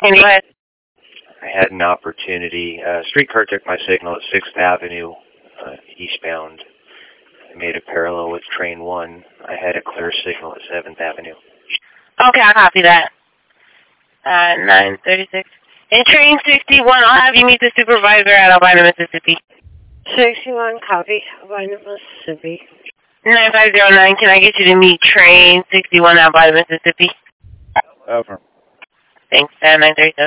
Can you go ahead? I had an opportunity. Streetcar took my signal at 6th Avenue eastbound. I made a parallel with train 1. I had a clear signal at 7th Avenue. Okay, I'll copy that. 9:36. In train 61, I'll have you meet the supervisor at Albina, Mississippi. 61, copy. Albina, Mississippi. 9509, can I get you to meet train 61 at Albina, Mississippi? Over. Thanks, 937.